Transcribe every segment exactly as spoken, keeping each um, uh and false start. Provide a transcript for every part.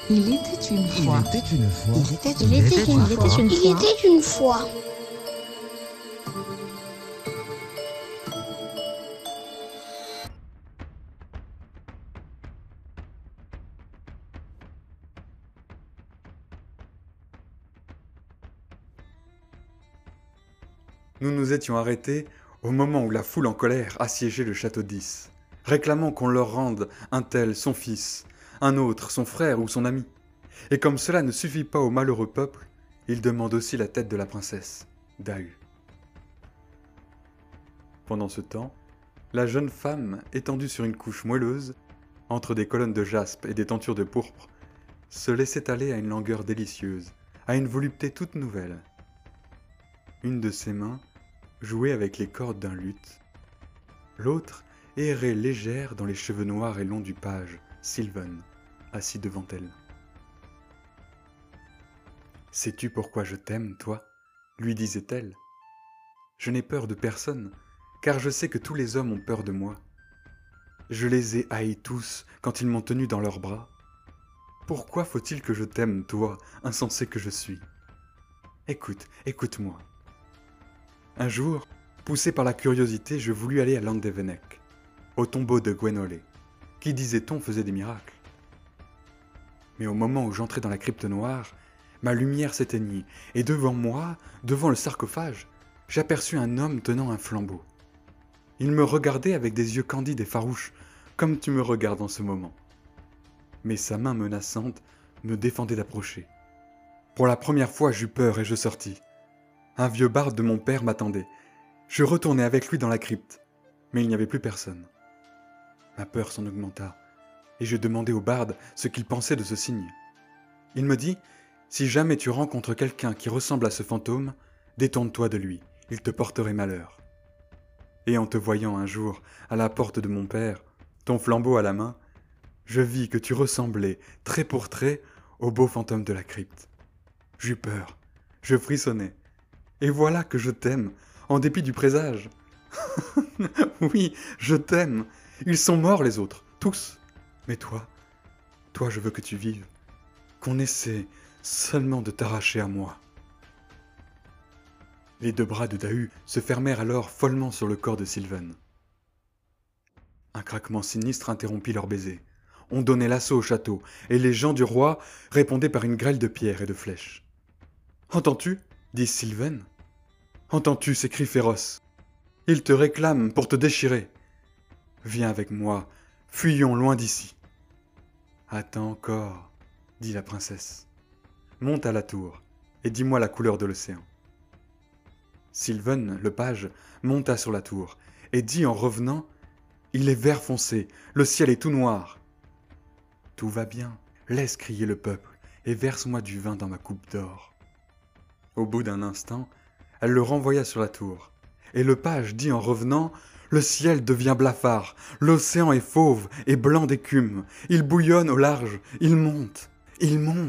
Il était une fois. Il était une fois. Il était Il une, était fois. une Il fois. était une Il fois. était une fois. Nous nous étions arrêtés au moment où la foule en colère assiégeait le château d'Is, réclamant qu'on leur rende un tel son fils, un autre son frère ou son ami. Et comme cela ne suffit pas au malheureux peuple, ils demandent aussi la tête de la princesse, Dahu. Pendant ce temps, la jeune femme, étendue sur une couche moelleuse, entre des colonnes de jaspe et des tentures de pourpre, se laissait aller à une langueur délicieuse, à une volupté toute nouvelle. Une de ses mains jouait avec les cordes d'un luth, l'autre errait légère dans les cheveux noirs et longs du page, Sylvain, assis devant elle. « Sais-tu pourquoi je t'aime, toi ?» lui disait-elle. « Je n'ai peur de personne, car je sais que tous les hommes ont peur de moi. Je les ai haïs tous quand ils m'ont tenu dans leurs bras. Pourquoi faut-il que je t'aime, toi, insensé que je suis ? Écoute, écoute-moi. Un jour, poussé par la curiosité, je voulus aller à Landevenek, au tombeau de Gwenole, qui, disait-on, faisait des miracles. Mais au moment où j'entrais dans la crypte noire, ma lumière s'éteignit, et devant moi, devant le sarcophage, j'aperçus un homme tenant un flambeau. Il me regardait avec des yeux candides et farouches, comme tu me regardes en ce moment. Mais sa main menaçante me défendait d'approcher. Pour la première fois, j'eus peur et je sortis. Un vieux barde de mon père m'attendait. Je retournai avec lui dans la crypte, mais il n'y avait plus personne. Ma peur s'en augmenta, et je demandai au barde ce qu'il pensait de ce signe. Il me dit, « Si jamais tu rencontres quelqu'un qui ressemble à ce fantôme, détourne-toi de lui, il te porterait malheur. » Et en te voyant un jour à la porte de mon père, ton flambeau à la main, je vis que tu ressemblais, trait pour trait, au beau fantôme de la crypte. J'eus peur, je frissonnai. Et voilà que je t'aime, en dépit du présage. Oui, je t'aime. Ils sont morts les autres, tous. Mais toi, toi je veux que tu vives. Qu'on essaie seulement de t'arracher à moi. Les deux bras de Dahu se fermèrent alors follement sur le corps de Sylvain. Un craquement sinistre interrompit leur baiser. On donnait l'assaut au château, et les gens du roi répondaient par une grêle de pierres et de flèches. « Entends-tu » dit Sylvain. « Entends-tu ces cris féroces ? Ils te réclament pour te déchirer. Viens avec moi, fuyons loin d'ici. »« Attends encore, » dit la princesse. « Monte à la tour, et dis-moi la couleur de l'océan. » Sylvain, le page, monta sur la tour, et dit en revenant, « Il est vert foncé, le ciel est tout noir. » « Tout va bien, laisse crier le peuple, et verse-moi du vin dans ma coupe d'or. » Au bout d'un instant, elle le renvoya sur la tour, et le page dit en revenant, « Le ciel devient blafard, l'océan est fauve et blanc d'écume, il bouillonne au large, il monte, il monte. »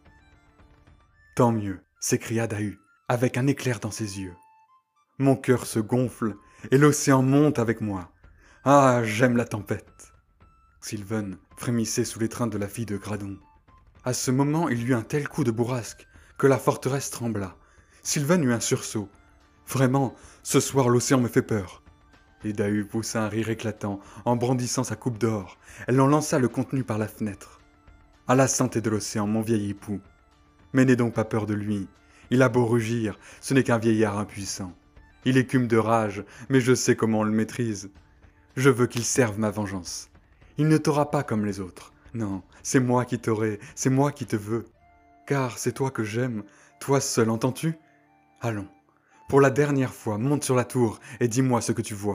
« Tant mieux, s'écria Dahu, avec un éclair dans ses yeux. « Mon cœur se gonfle, et l'océan monte avec moi. Ah, j'aime la tempête. » Sylvain frémissait sous l'étreinte de la fille de Gradon. À ce moment, il y eut un tel coup de bourrasque que la forteresse trembla. Sylvain eut un sursaut. « Vraiment, ce soir l'océan me fait peur. » Et Dahu poussa un rire éclatant en brandissant sa coupe d'or. Elle en lança le contenu par la fenêtre. « À la santé de l'océan, mon vieil époux. Mais n'aie donc pas peur de lui. Il a beau rugir, ce n'est qu'un vieillard impuissant. Il écume de rage, mais je sais comment on le maîtrise. Je veux qu'il serve ma vengeance. Il ne t'aura pas comme les autres. Non, c'est moi qui t'aurai, c'est moi qui te veux. Car c'est toi que j'aime, toi seul, entends-tu ? Allons, pour la dernière fois, monte sur la tour et dis-moi ce que tu vois. »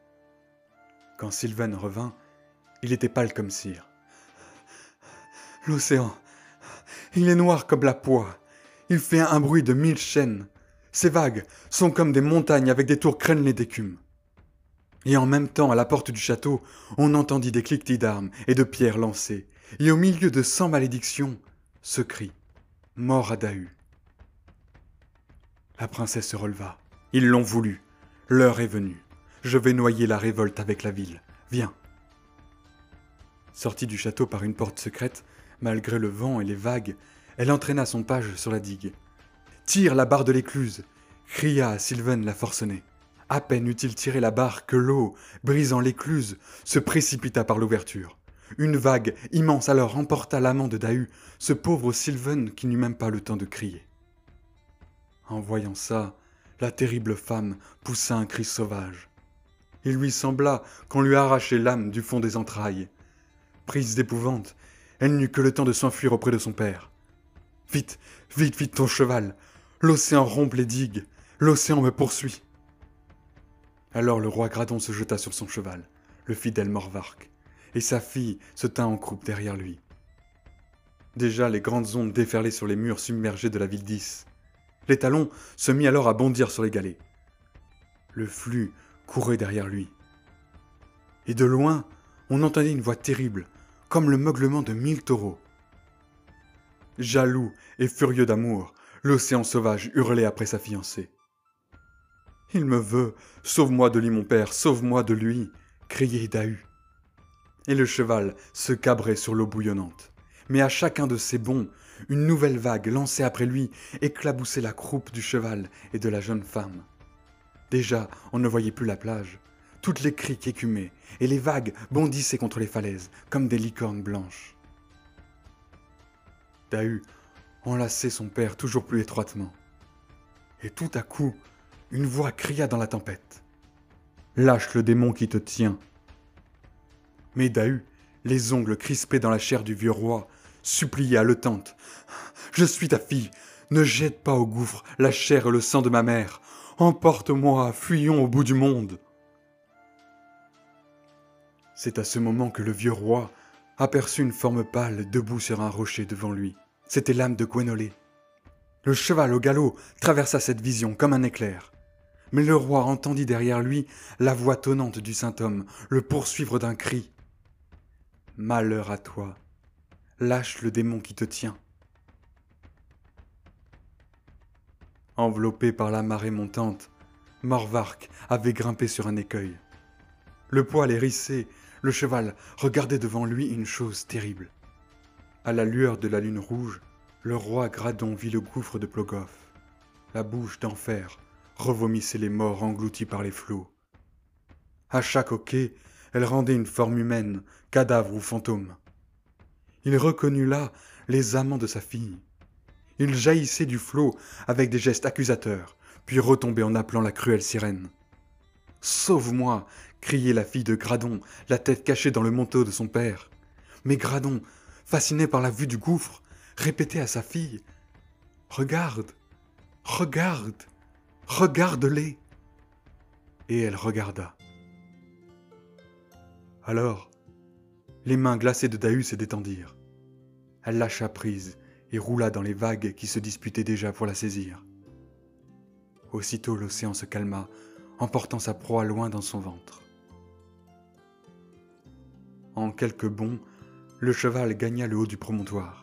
Quand Sylvain revint, il était pâle comme cire. « L'océan, il est noir comme la poix. Il fait un bruit de mille chaînes. Ces vagues sont comme des montagnes avec des tours crénelées d'écume. » Et en même temps, à la porte du château, on entendit des cliquetis d'armes et de pierres lancées, et au milieu de cent malédictions, ce cri « Mort à Dahu !» La princesse se releva. « Ils l'ont voulu. L'heure est venue. Je vais noyer la révolte avec la ville. Viens !» Sortie du château par une porte secrète, Malgré le vent et les vagues, elle entraîna son page sur la digue. « Tire la barre de l'écluse !» cria à Sylvain la forcenée. À peine eut-il tiré la barre que l'eau, brisant l'écluse, se précipita par l'ouverture. Une vague immense alors emporta l'amant de Dahu, ce pauvre Sylvain qui n'eut même pas le temps de crier. En voyant ça, la terrible femme poussa un cri sauvage. Il lui sembla qu'on lui arrachait l'âme du fond des entrailles. Prise d'épouvante, elle n'eut que le temps de s'enfuir auprès de son père. « Vite, vite, vite ton cheval! L'océan rompt les digues, l'océan me poursuit !» Alors le roi Gradon se jeta sur son cheval, le fidèle Morvark, et sa fille se tint en croupe derrière lui. Déjà les grandes ondes déferlaient sur les murs submergés de la ville d'Is. L'étalon se mit alors à bondir sur les galets. Le flux courait derrière lui. Et de loin, on entendait une voix terrible, comme le meuglement de mille taureaux. Jaloux et furieux d'amour, l'océan sauvage hurlait après sa fiancée. « Il me veut, sauve-moi de lui mon père, sauve-moi de lui !» criait Dahu. Et le cheval se cabrait sur l'eau bouillonnante. Mais à chacun de ses bonds, une nouvelle vague lancée après lui éclaboussait la croupe du cheval et de la jeune femme. Déjà, on ne voyait plus la plage. Toutes les criques écumaient, et les vagues bondissaient contre les falaises, comme des licornes blanches. Dahu enlaçait son père toujours plus étroitement. Et tout à coup, une voix cria dans la tempête. « Lâche le démon qui te tient !» Mais Dahu, les ongles crispés dans la chair du vieux roi, suppliait haletante. « Je suis ta fille, ne jette pas au gouffre la chair et le sang de ma mère. Emporte-moi, fuyons au bout du monde. » C'est à ce moment que le vieux roi aperçut une forme pâle debout sur un rocher devant lui. C'était l'âme de Gwénolé. Le cheval au galop traversa cette vision comme un éclair. Mais le roi entendit derrière lui la voix tonnante du saint homme le poursuivre d'un cri. « Malheur à toi, lâche le démon qui te tient. » Enveloppé par la marée montante, Morvark avait grimpé sur un écueil. Le poil hérissé, le cheval regardait devant lui une chose terrible. À la lueur de la lune rouge, le roi Gradon vit le gouffre de Plogoff. La bouche d'enfer revomissait les morts engloutis par les flots. À chaque hoquet, elle rendait une forme humaine, cadavre ou fantôme. Il reconnut là les amants de sa fille. Il jaillissait du flot avec des gestes accusateurs, puis retombait en appelant la cruelle sirène. « Sauve-moi !» criait la fille de Gradon, la tête cachée dans le manteau de son père. Mais Gradon, fasciné par la vue du gouffre, répétait à sa fille « Regarde, regarde, regarde-les !» Et elle regarda. Alors, les mains glacées de Dahu se détendirent. Elle lâcha prise et roula dans les vagues qui se disputaient déjà pour la saisir. Aussitôt l'océan se calma, emportant sa proie loin dans son ventre. En quelques bonds, le cheval gagna le haut du promontoire.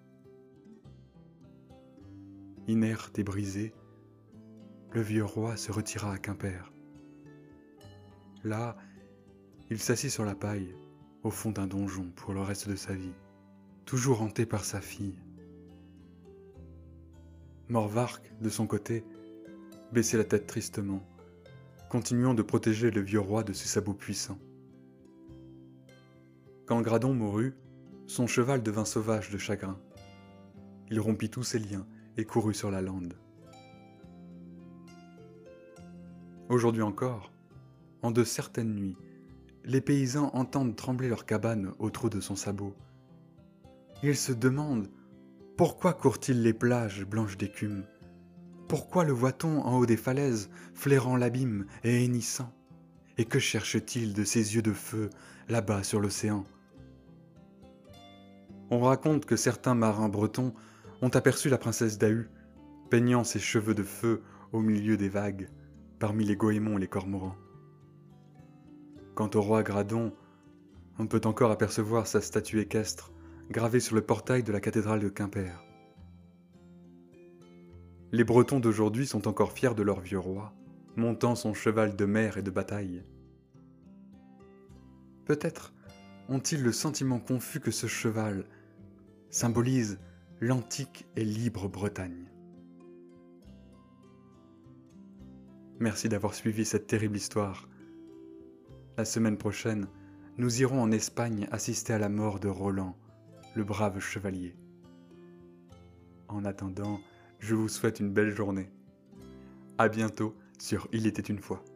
Inerte et brisé, le vieux roi se retira à Quimper. Là, il s'assit sur la paille, au fond d'un donjon pour le reste de sa vie, toujours hanté par sa fille. Morvark, de son côté, baissait la tête tristement, continuant de protéger le vieux roi de ses sabots puissants. Quand Gradon mourut, son cheval devint sauvage de chagrin. Il rompit tous ses liens et courut sur la lande. Aujourd'hui encore, en de certaines nuits, les paysans entendent trembler leurs cabanes au trot de son sabot. Ils se demandent pourquoi court-il les plages blanches d'écume. Pourquoi le voit-on en haut des falaises, flairant l'abîme et hennissant? Et que cherche-t-il de ses yeux de feu, là-bas sur l'océan? On raconte que certains marins bretons ont aperçu la princesse Dahu, peignant ses cheveux de feu au milieu des vagues, parmi les goémons et les cormorans. Quant au roi Gradon, on peut encore apercevoir sa statue équestre, gravée sur le portail de la cathédrale de Quimper. Les Bretons d'aujourd'hui sont encore fiers de leur vieux roi, montant son cheval de mer et de bataille. Peut-être ont-ils le sentiment confus que ce cheval, symbolise l'antique et libre Bretagne. Merci d'avoir suivi cette terrible histoire. La semaine prochaine, nous irons en Espagne assister à la mort de Roland, le brave chevalier. En attendant, je vous souhaite une belle journée. À bientôt sur Il était une fois.